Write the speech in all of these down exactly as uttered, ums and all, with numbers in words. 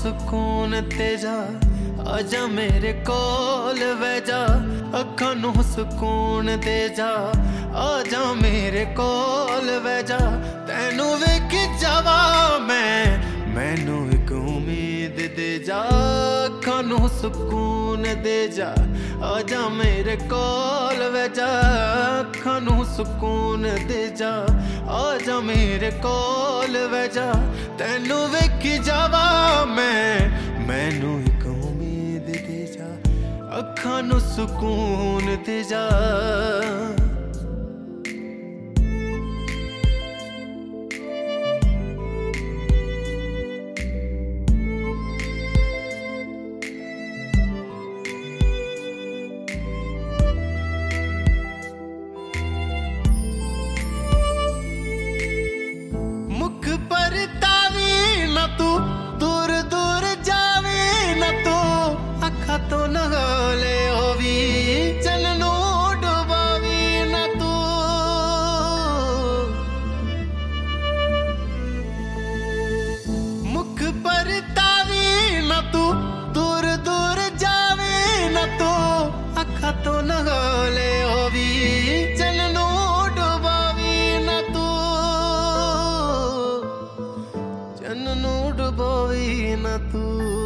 सुकून ते जा, आजा मेरे कोल वह जा, अखां नू सुकून दे जा, आजा मेरे कोल वह जा, तैनू वेख जावा मैं, मैनू एक उम्मीद दे जा, अखां नू सुकून दे जा, आजा मेरे कोल वह जा, अखां नू सुकून दे जा, आजा मेरे कोल वह जा, तैनू वेख जावा मैं, मैनू एक उम्मीद दे जा, अखां नू सुकून दे जा। तो नगाले होवी चननू डुबावी न तू, मुख पर तावी न तू, दूर दूर जावी न तू, अखा तो नगाले होवी चननू डुबावी न तू, चननू डुबावी न तू।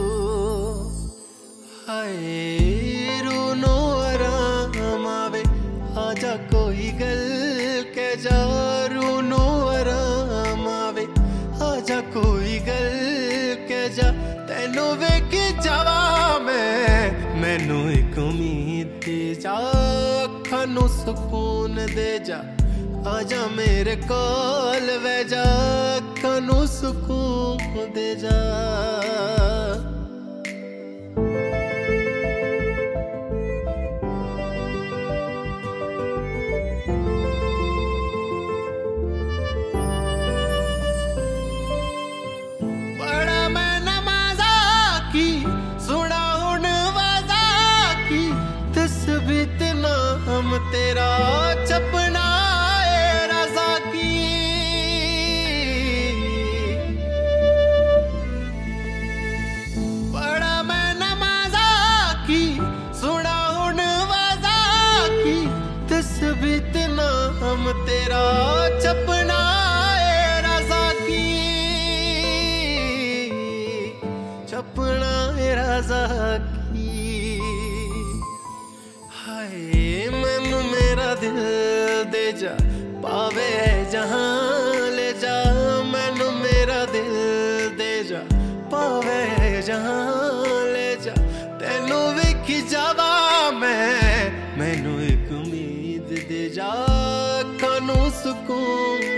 रूनो आराम आवे आजा कोई गल के जा, रूनो आराम आवे आजा कोई गल के जा, तैनू वेख जावा मैं, मैनू एक उम्मीद दे जा, अखां नू सुकून दे जा, आजा मेरे कोल वह जा, अखां नू सुकून दे जा। हम तेरा चपना ए रज़ा की, बड़ा मैं नमाज़ा की, सुना हुन वज़ा की, तस्बीत ना हम तेरा चपना ए रज़ा की, चपना ए रज़ा की। मैनू मेरा दिल दे जा, पावे जहां ले जा, मैनू मेरा दिल दे जा, पावे जहां ले जा, तैनू वेख जावा मैं, मैनू एक उम्मीद दे जा, अखां नू सुकून